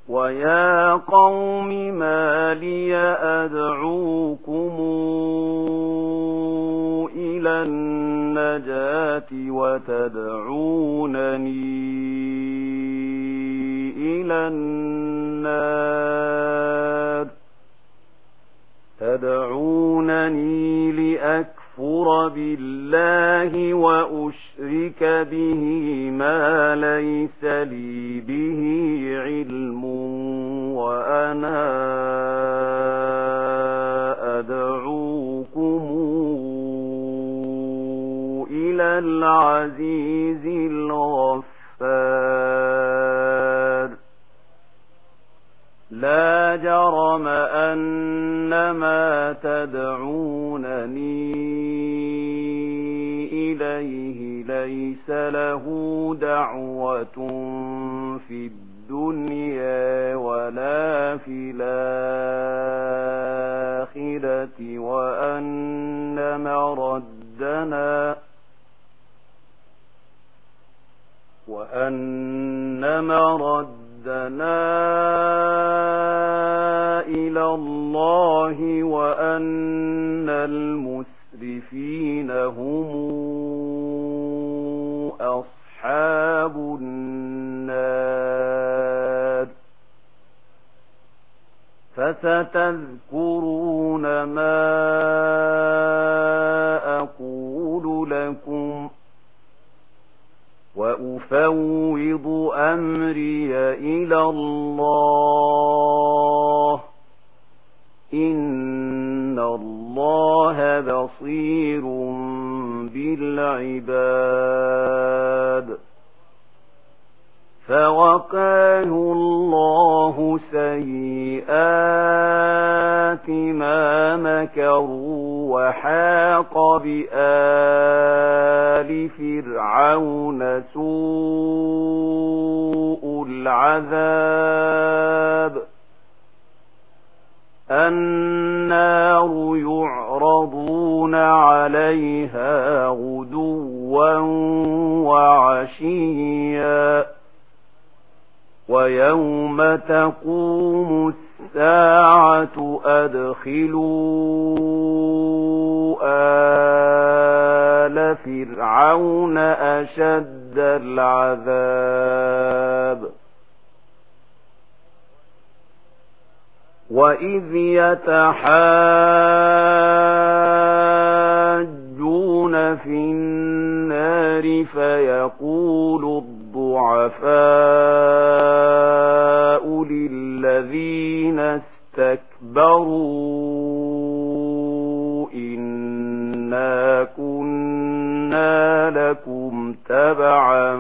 ويا قوم ما لي أدعوكم إلى النجاة وتدعونني إلى النار تدعونني لأكفر بالله وأشرك به ما ليس لي به علم وأنا أدعوكم إلى العزيز الغفار لا جرم أن ما تدعونني إليه ليس له دعوة في الدنيا ولا في الآخرة وأن مردنا إلى الله وأن المسرفين هم أصحاب النار فستذكرون ما أقول لكم وأفوض أمري إلى الله إن الله بصير بالعباد فوقاه الله سيئات ما مكروا وحاق بآل فرعون سوء العذاب النار يعرضون عليها غدوا وعشيا ويوم تقوم الساعة أدخلوا آل فرعون أشد العذاب وإذ يتحاجون في النار فيقول الضعفاء للذين استكبروا إنا كنا لكم تبعا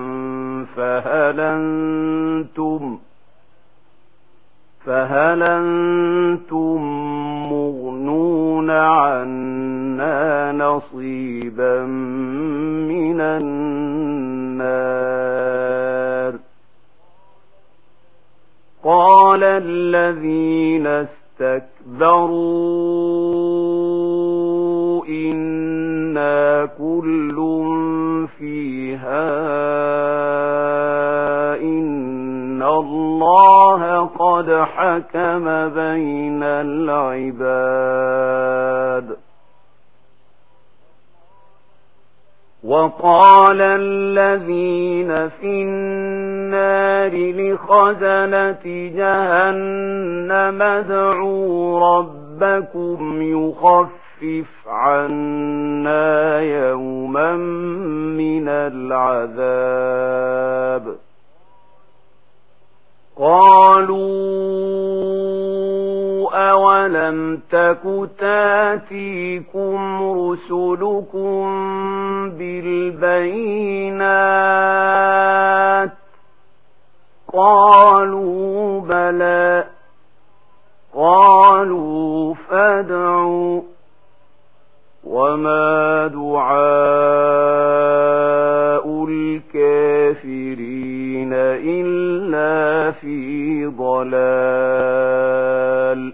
فهل أنتم مغنون عنا نصيبا من النار قال الذين استكبروا إنا كل فيها إن الله قد حكم بين العباد وقال الذين في النار لخزنة جهنم ادعوا ربكم يخفف عنا يوما من العذاب قالوا أولم تك تاتيكم رسلكم بالبينات قالوا بلى قالوا فادعوا وما دعاء الكافرين إلا في ضلال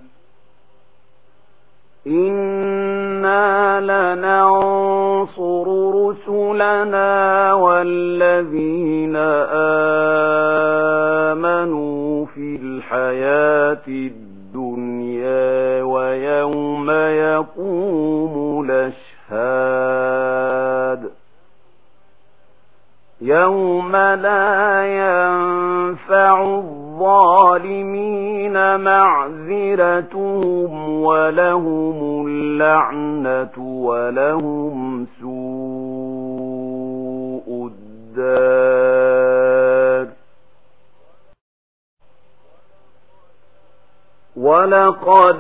إنا لننصر رسلنا والذين آمنوا في الحياة الدنيا ويوم يقوم الأشهاد يوم لا ينفع الظالمين معذرتهم ولهم اللعنة ولهم سوء الدار. ولقد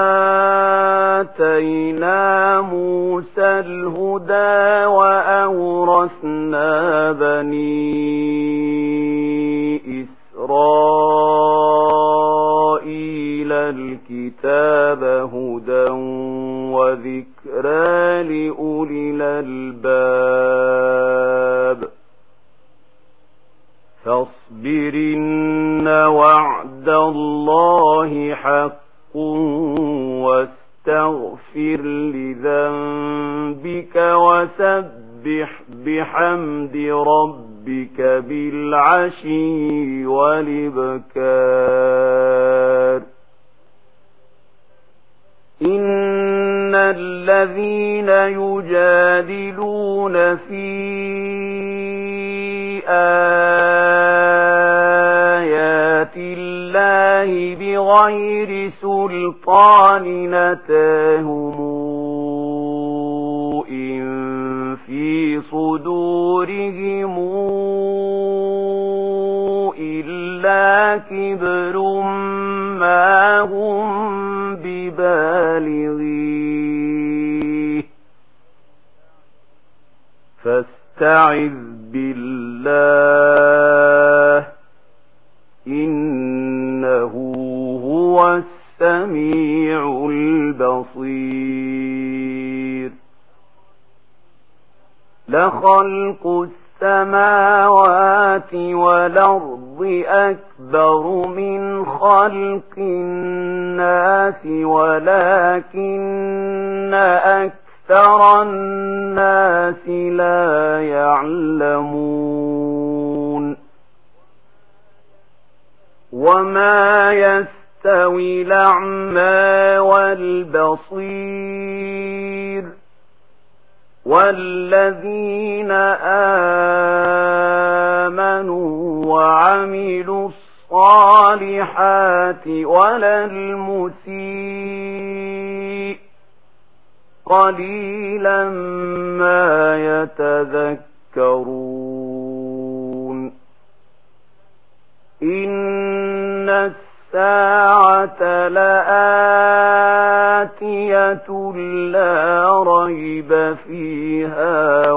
آتينا موسى الهدى وأورثنا بني إسرائيل الكتاب هدى وذكرى لأولي الألباب. فاصبر إن وعد الله حق واستغفر لذنبك وسبح بحمد ربك بالعشي والإبكار. إن الذين يجادلون في آيات الله بغير سلطان أتاهم إن في صدورهم إلا كبر ما هم ببالغيه فاستعذ بالله إنه هو السميع البصير. لخلق السماوات والأرض أكبر من خلق الناس ولكن أكثر الناس لا يعلمون. وما يستوي الأعمى والبصير والذين آمنوا وعملوا الصالحات ولا المسيء قليلا ما يتذكرون. إن الساعة لآتية لا ريب فيها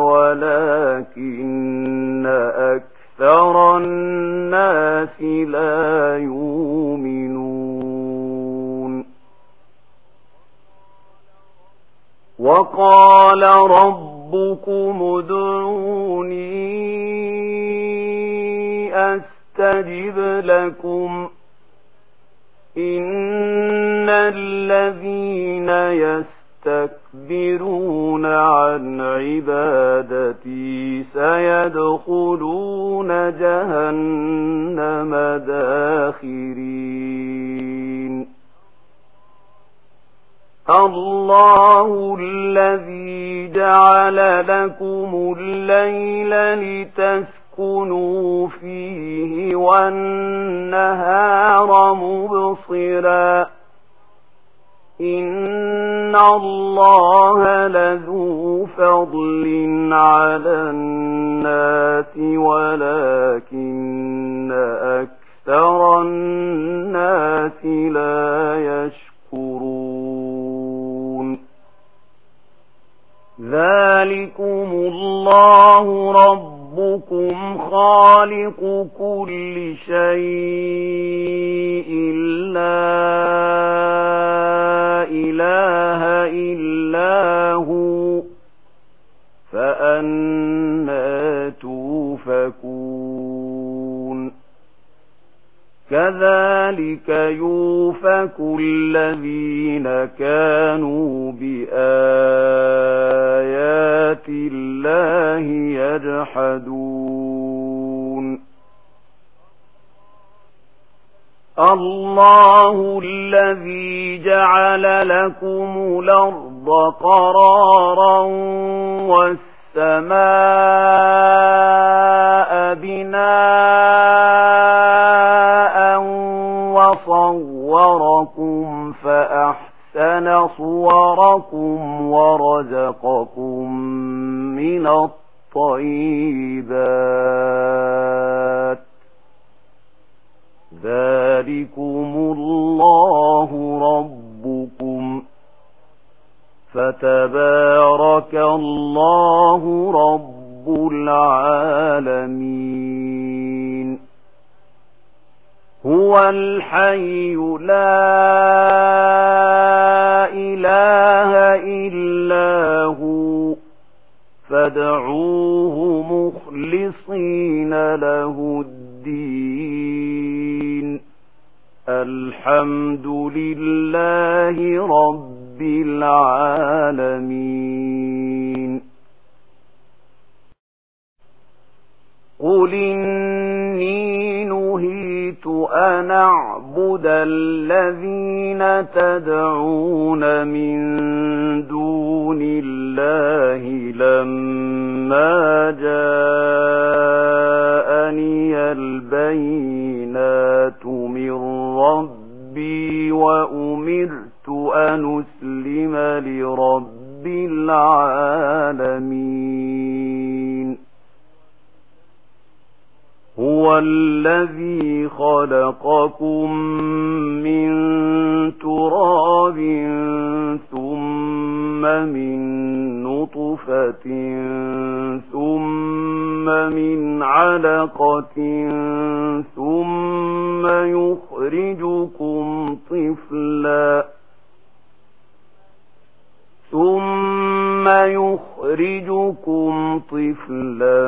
ولكن أكثر الناس لا يؤمنون. وقال ربكم ادعوني أستجب لكم إن الذين يستكبرون عن عبادتي سيدخلون جهنم داخرين. الله الذي جعل لكم الليل لتسكنوا فيه والنهار مبصرا إن الله لذو فضل على الناس ولكن أكثر الناس لا يشكرون. ذلكم الله ربكم خالق كل شيء لا إله إلا هو فأنى توفكون. كذلك يوفك الذين كانوا بآيات الله يجحدون. الله الذي جعل لكم الأرض قرارا والسماء بناء وصوركم فأحسن صوركم ورزقكم من الطيبات ذلكم الله ربكم فتبارك الله رب العالمين هو الحي لا إله إلا هو فادعوه مخلصين له الدين الحمد لله رب العالمين قل إني نهيت أن أعبد الذين تدعون من دون الله لما جاءني البينات من ربي وأمرت أن أسلم لرب العالمين هو الذي خلقكم من تراب ثم من نطفة ثم من علقة ثم يخرجكم طفلا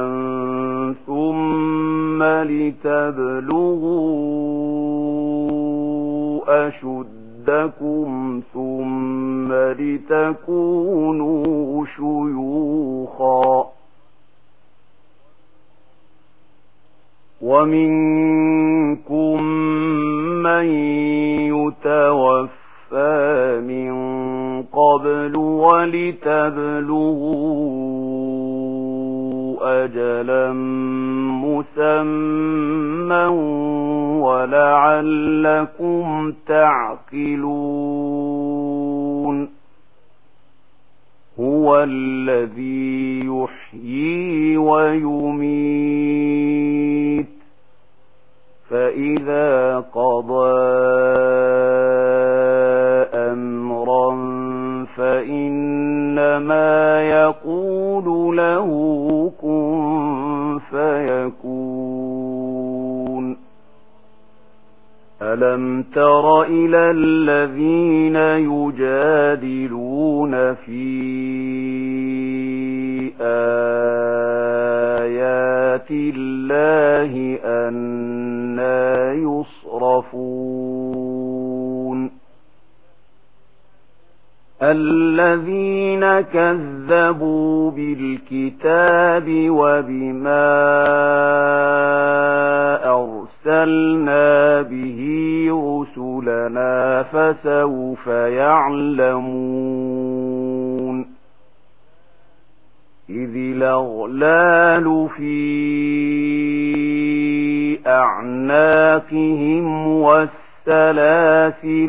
ثم لتبلغوا أشدكم ثم لتكونوا شيوخا ومنكم من يتوفى من قبل ولتبلغوا أجلا مسمى ولعلكم تعقلون هو الذي يحيي ويميت فإذا قضى أمرا فإنما يقول له كن فيكون ألم تر إلى الذين يجادلون في آيات الله أنى يصرفون الذين كذبوا بالكتاب وبما أرسلنا به رسلنا فسوف يعلمون إذ الأغلال في أعناقهم والسلاسل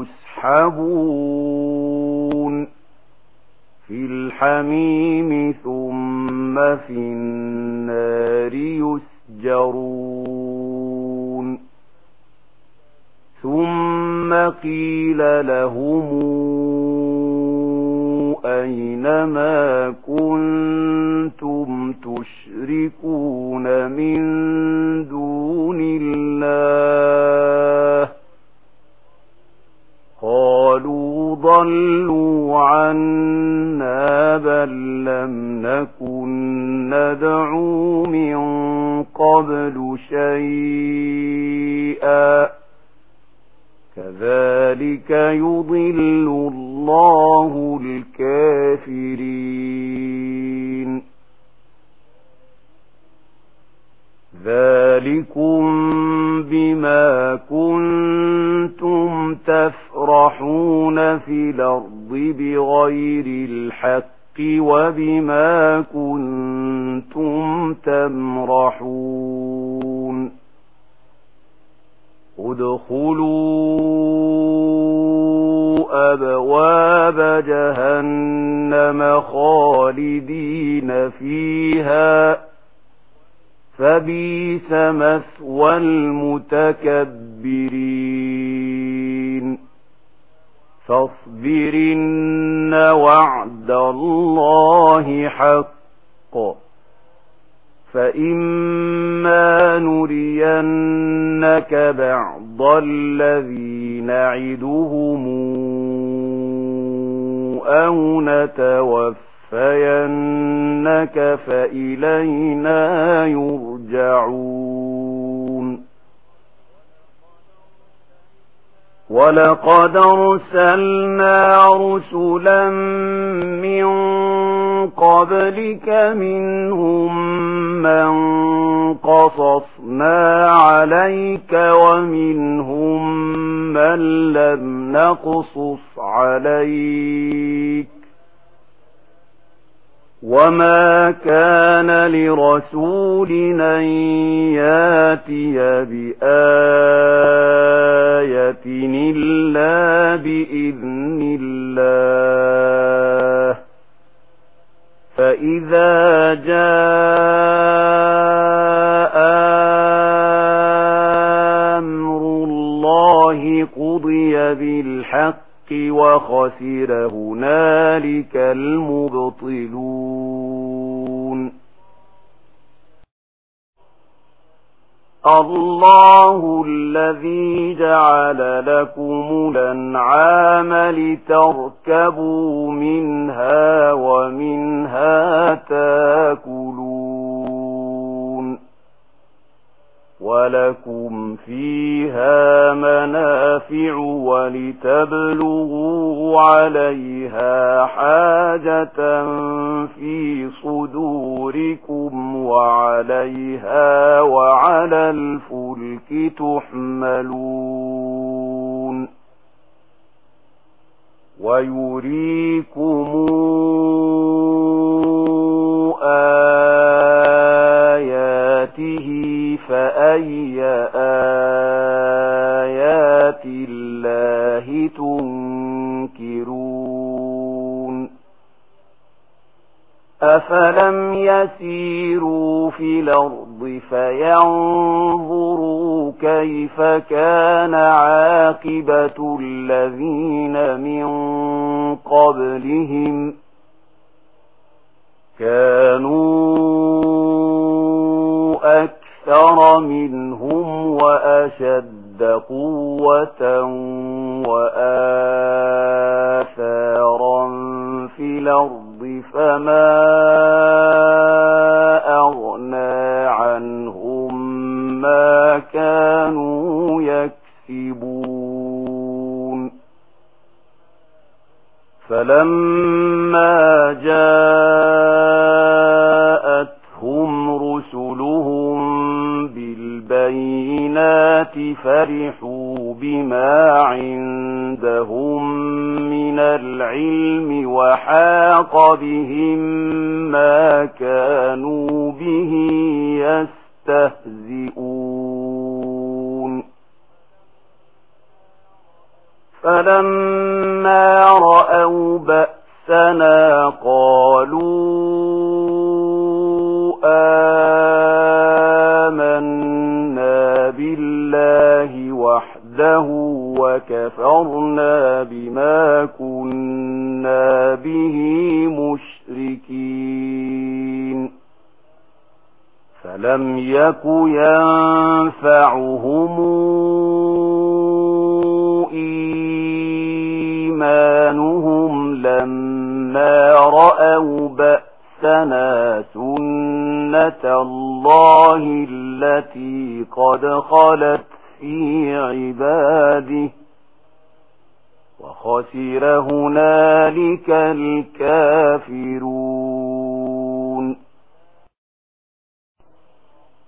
يسحبون في الحميم ثم في النار يسجرون ثم قيل لهم أين ما كنتم تشركون من دون الله قالوا ضلوا عنا بل لم نكن ندعو من قبل شيئا كذلك يضل الله الكافرين ذلكم بما كنتم تفرحون في الأرض بغير الحق وبما كنتم تمرحون ادخلوا أبواب جهنم خالدين فيها فبئس مثوى المتكبرين فاصبر إن وعد الله حق فإما نرينك بعض الذي نعدهم أو نتوفينك فإلينا يرجعون ولقد أرسلنا رسلا من قبلك منهم من قصصنا عليك ومنهم من لم نقصص عليك وما كان لرسول أن ياتي بآية إلا بإذن الله فإذا جاء أمر الله قضي بالحق وخسر هنالك المبطلون الله الذي جعل لكم الأنعام لتركبوا منها ومنها تاكلون ولكم فيها منافع ولتبلغوا عليها حاجة في صدوركم وعليها وعلى الفلك تحملون ويريكم آياته فأي آيات الله تنكرون أفلم يسيروا في الأرض فينظروا كيف كان عاقبة الذين من قبلهم كانوا أكثر منهم وأشد قوة وآثارا في الأرض فما أغنى عنهم ما كانوا يكسبون فلما جاءتهم رسلهم بالبينات فرحوا بما عندهم من العلم وحاق بهم ما كانوا به يستهزئون فلما رأوا بأسنا قالوا آمنا بالله وحده وكفرنا بما كنا به مشركين فلم يك ينفعهم إيمانهم لما رأوا بأسنا سنة الله التي قد خلت في عباده وخسر هنالك الكافرون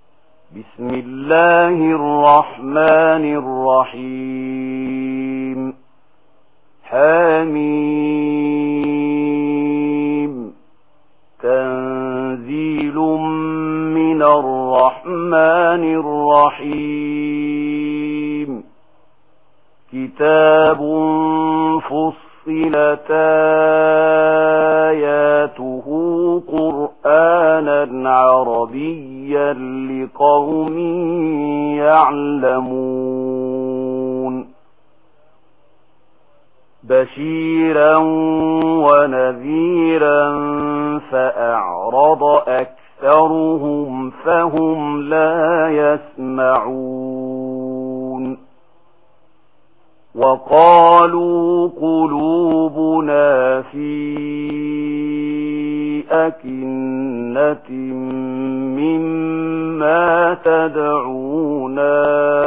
بسم الله الرحمن الرحيم حميم تنزيل من الرحمن الرحيم كتاب فصلت آياته قرآنا عربيا لقوم يعلمون بشيرا ونذيرا فأعرض أكثرهم فهم لا يسمعون وقالوا قلوبنا في أكنة مما تدعونا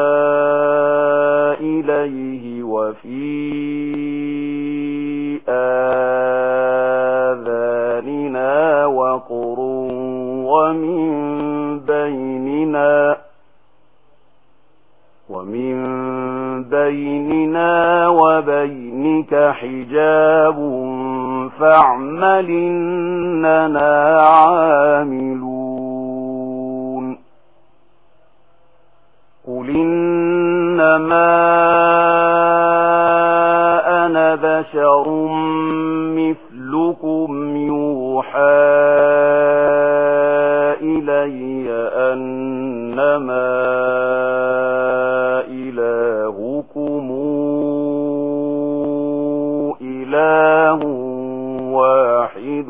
إليه وفي آذاننا وقر ومن بيننا وبينك حجاب فاعمل إننا عاملون قل إنما أنا بشر مثلكم يوحى إلي أنما إلهكم إله واحد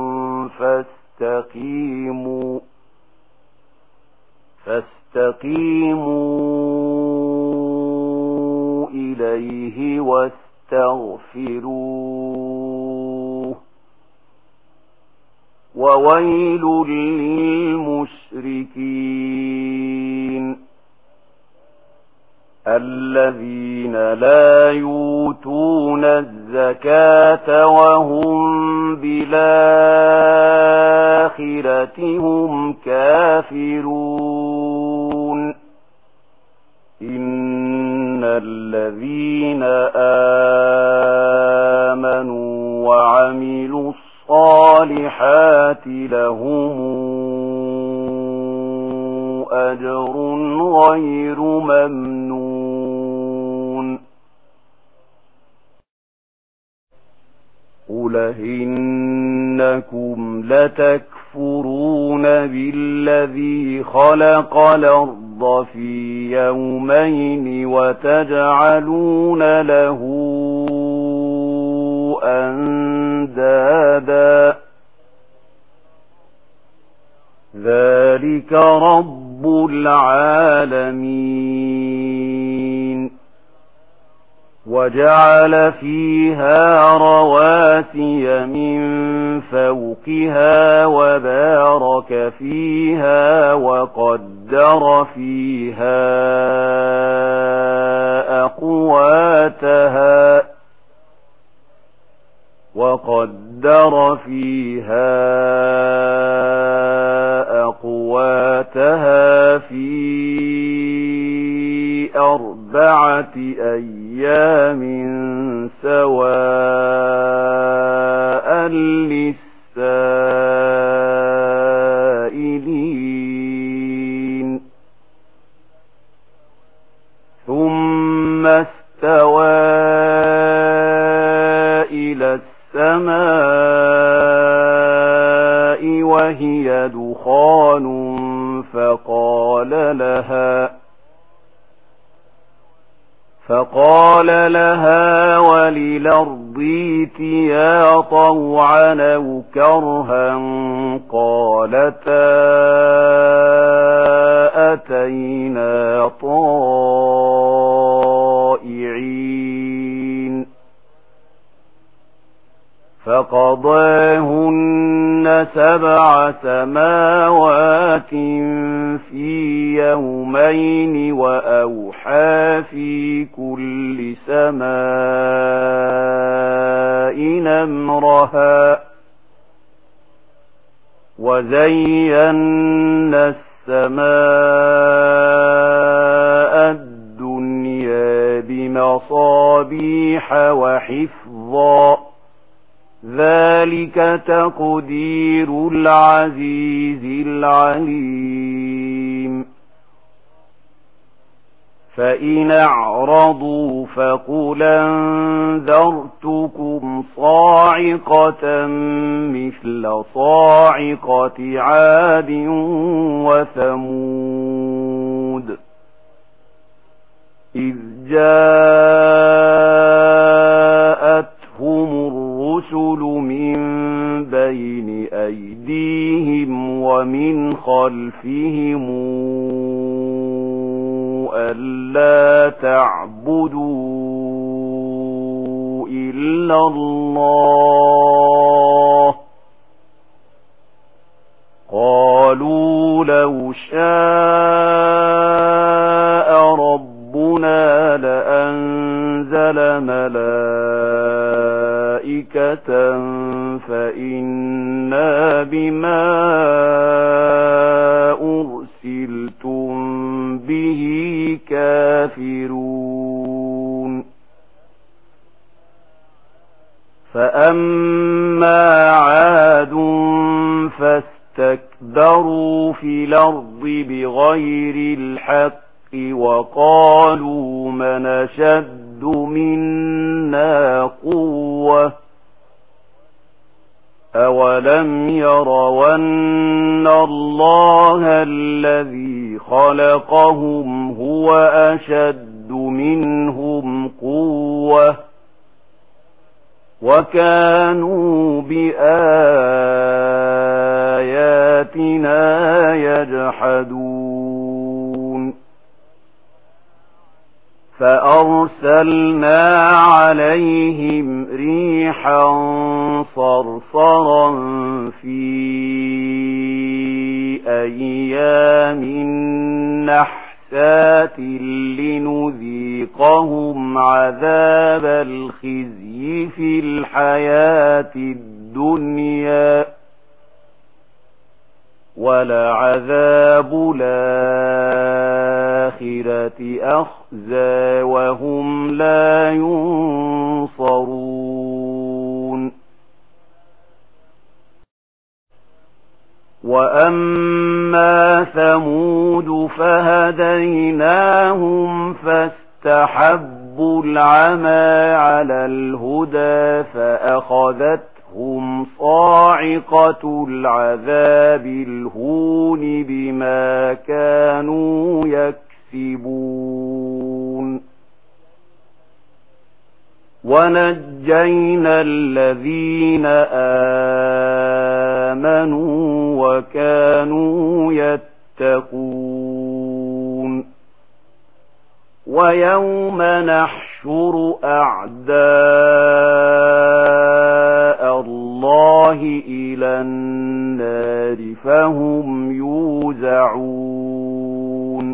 فاستقيموا إليه واستغفروه وويل للمشركين الذين لا يؤتون الزكاة وهم بالآخرة هم كافرون إن الذين آمنوا وعملوا الصالحات لهم أجر غير ممنون قل إنكم لتكفرون بالذي خلق الأرض في يومين وتجعلون له أندادا ذلك رب العالمين وجعل فيها رواسي من فوقها وبارك فيها وقدر فيها أقواتها في 4 أيام سواء للسائلين ثم استوى إلى السماء وهي دخان فقال لها وللأرض ائتيا طوعا أو كرها قالتا أتينا طائعين فقضاهن 7 سماوات في يومين وأوحى في كل سماء أمرها وزينا السماء الدنيا بمصابيح بمصابيح وحفظا ذلك تقدير العزيز العليم فإن أعرضوا فقل أنذرتكم صاعقة مثل صاعقة عاد وثمود إذ جاءتهم الرسل من بين أيديهم ومن خلفهم ألا تعبدوا إلا الله قالوا لو شاء ربنا لأنزل ملائكة فإنا بما أرسلتم به كافرون فأما عاد فاستكبروا في الأرض بغير الحق وقالوا من أشد منا قوة أولم يروا أن الله الذي خلقهم هو أشد منهم قوة وكانوا بآياتنا يجحدون فأرسلنا عليهم ريحا صرصرا في أيام نحسات لنذيقهم عذاب الخزي في الحياة الدنيا ولعذاب الآخرة أخزى وهم لا ينصرون وأما ثمود فهديناهم فاستحبوا العمى على الهدى فأخذتهم صاعقة العذاب الهون بما كانوا يكسبون ونجينا الذين آمنوا وكانوا يتقون ويوم نحشر أعداء الله إلى النار فهم يوزعون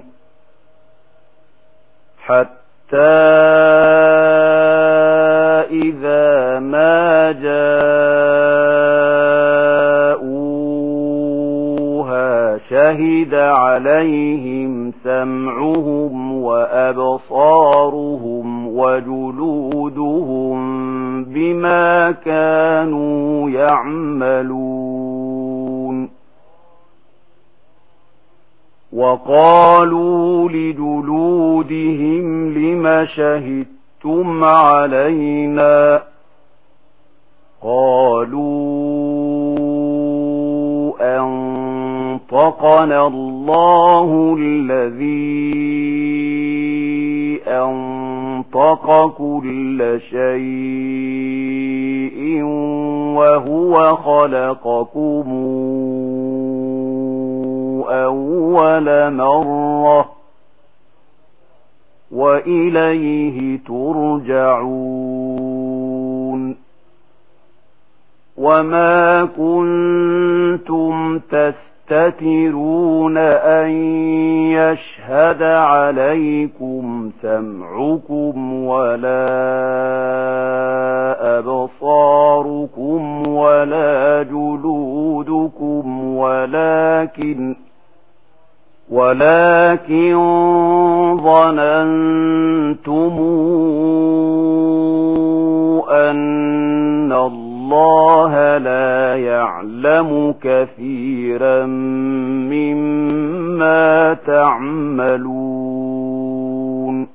حتى إذا ما جاءوها شهد عليهم سمعهم وأبصارهم وجلودهم بما كانوا يعملون وقالوا لجلودهم لم شهدتم علينا قالوا أنطقنا الله الذي أنطق كل شيء وهو خلقكم أول مرة وإليه ترجعون وما كنتم تستترون أن يشهد عليكم سمعكم ولا أبصاركم ولا جلودكم ولكن ظننتم يعلم كثيرا مما تعملون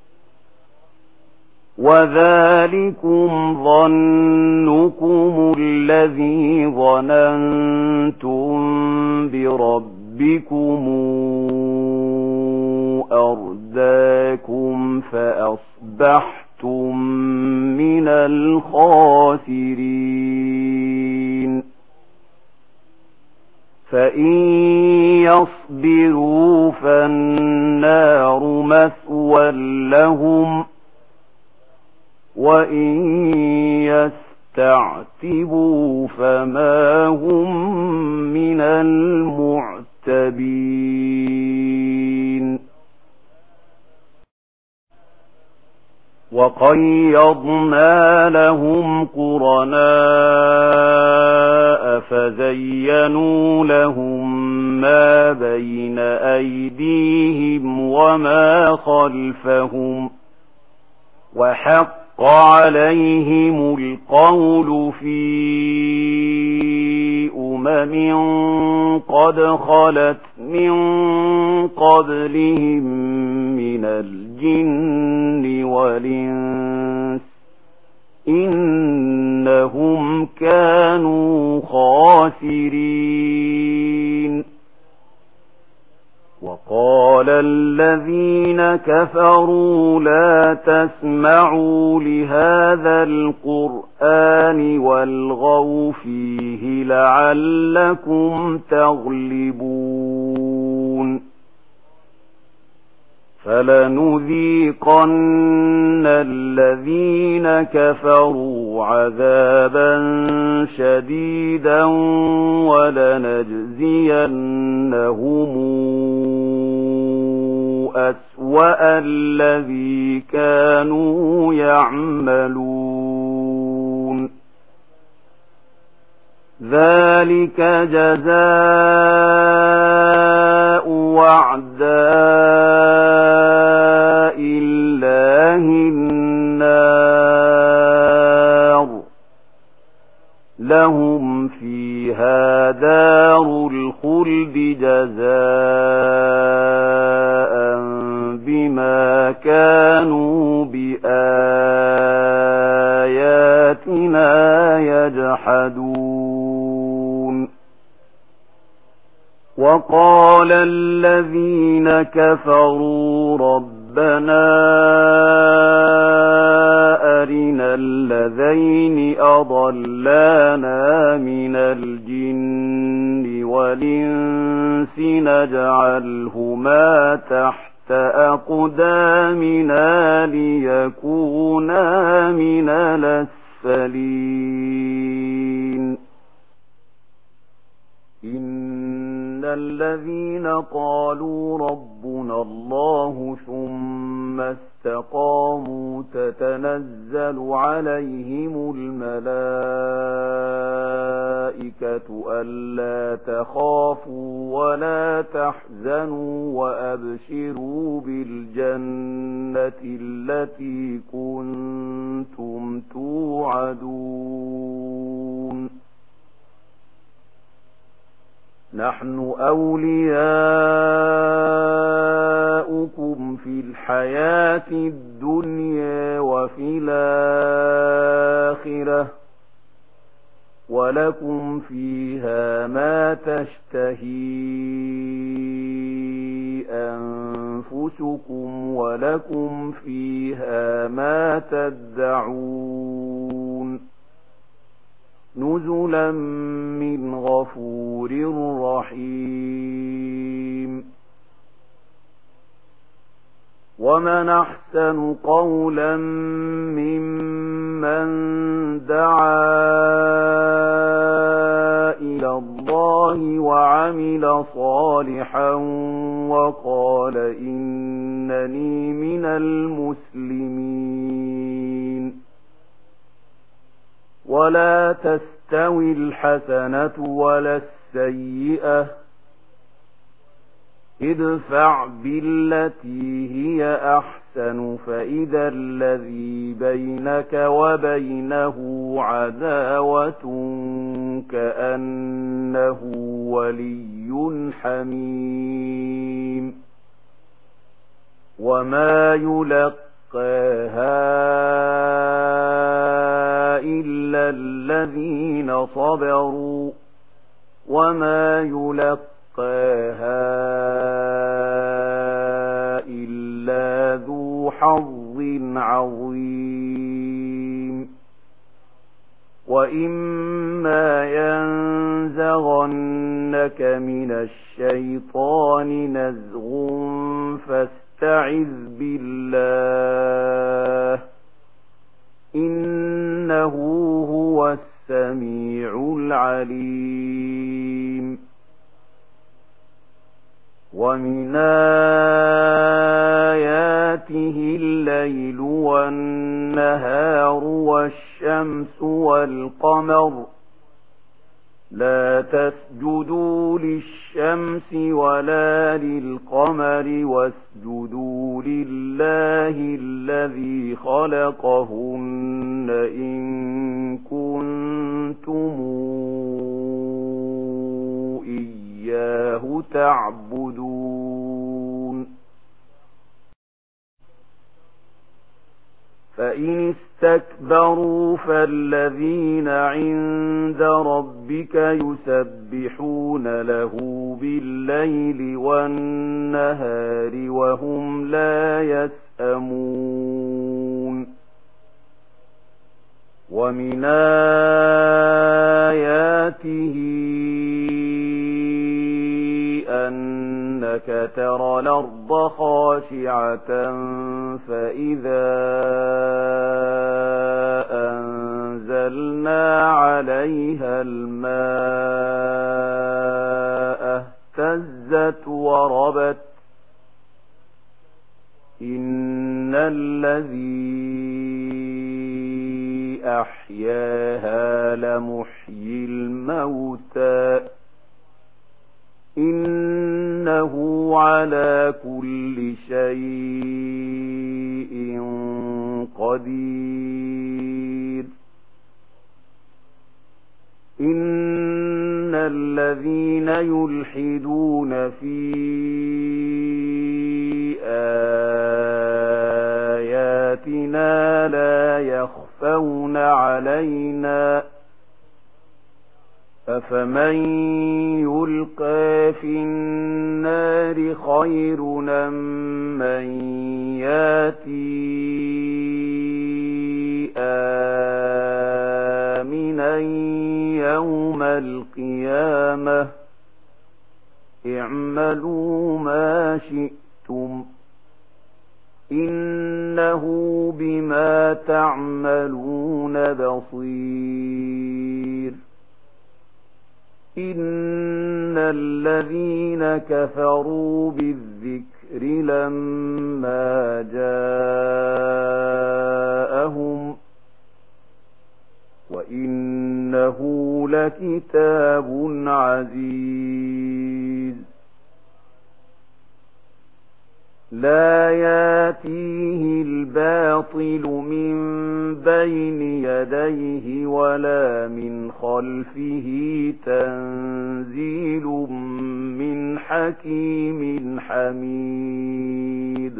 وذلكم ظنكم الذي ظننتم بربكم أرداكم فأصبحتم من الخاسرين فإن يصبروا فالنار مثوى لهم وإن يستعتبوا فما هم من المعتبين وقيضنا لهم قرناء فزينوا لهم ما بين أيديهم وما خلفهم وحق عليهم القول في قد خلت من قبلهم من الجن والإنس إنهم كانوا خاسرين وقال الذين كفروا لا تسمعوا لهذا القرآن والغوا فيه لعلكم تغلبون فلنذيقن الذين كفروا عذابا شديدا ولنجزينهم أسوأ الذي كانوا يعملون ذلك جزاء أعداء الله النار لهم فيها دار الخلد جزاء بما كانوا بآياتنا يجحدون وقال الذين كفروا ربنا أرنا الذين أضلانا من الجن والإنس نجعلهما تحت أقدامنا ليكونا من الأسفلين إن الذين قالوا ربنا الله ثم استقاموا تتنزل عليهم الملائكة ألا تخافوا ولا تحزنوا وأبشروا بالجنة التي كنتم توعدون نحن أولياؤكم في الحياة الدنيا وفي الآخرة ولكم فيها ما تشتهي أنفسكم ولكم فيها ما تدعون نزلا من غفور رحيم ومن أحسن قولا ممن دعا إلى الله وعمل صالحا وقال إنني من المسلمين ولا تستوي الحسنة ولا السيئة ادفع بالتي هي أحسن أحسن فإذا الذي بينك وبينه عداوة كأنه ولي حميم وما يلقاها إلا الذين صبروا وما يلقاها إلا ذو حظ عظيم وإما ينزغنك من الشيطان نزغ فاستعذ بالله إنه هو السميع العليم ومن آياته الليل والنهار والشمس والقمر لا تسجدوا للشمس ولا للقمر واسجدوا لله الذي خلقهن إن كنتم إياه تعبدون فإن استكبروا فالذين عند ربك يسبحون له بالليل والنهار وهم لا يسأمون ومن آياته أنك ترى الأرض خاشعة فإذا أنزلنا عليها الماء اهتزت وربت إن الذي أحياها لمحيي الموتى إنه على كل شيء قدير إن الذين يلحدون في آياتنا لا يخفون علينا أفمن يلقى في النار خير من ياتي آمنا يوم القيامة اعملوا ما شئتم إنه بما تعملون بصير إن الذين كفروا بالذكر لما جاءهم وإنه لكتاب عزيز لا ياتيه الباطل من بين يديه ولا من خلفه تنزيل من حكيم حميد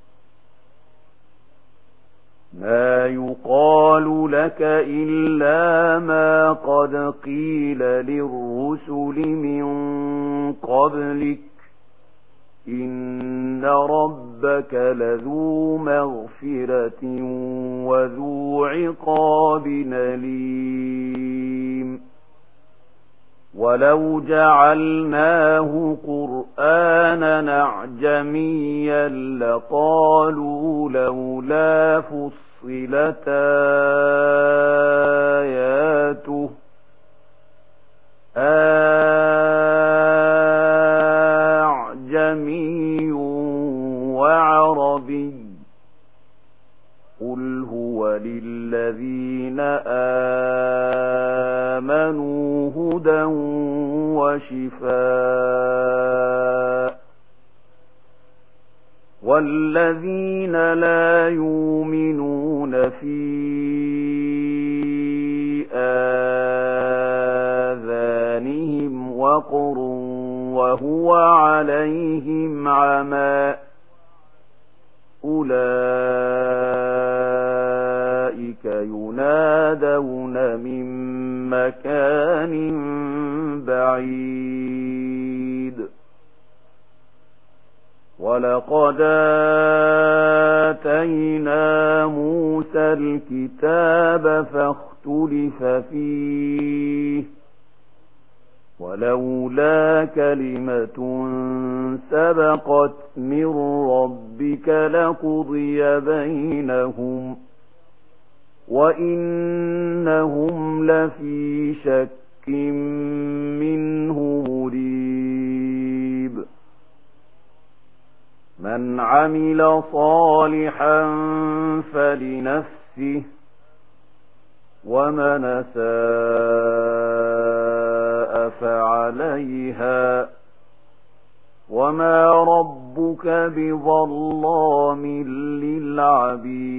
ما يقال لك إلا ما قد قيل للرسل من قبلك إن ربك لذو مغفرة وذو عقاب أليم ولو جعلناه قرآنا أعجميا لقالوا لولا فصلت آياته أعجمي وعربي قل هو للذين آمنوا هدى وشفاء والذين لا يؤمنون في آذانهم وقر وهو عليهم عمى أولئك ينادون من مكان بعيد ولقد آتينا موسى الكتاب فاختلف فيه ولولا كلمة سبقت من ربك لقضي بينهم وإنهم لفي شك منه مريب من عمل صالحا فلنفسه ومن أساء فعليها وما ربك بظلام للعبيد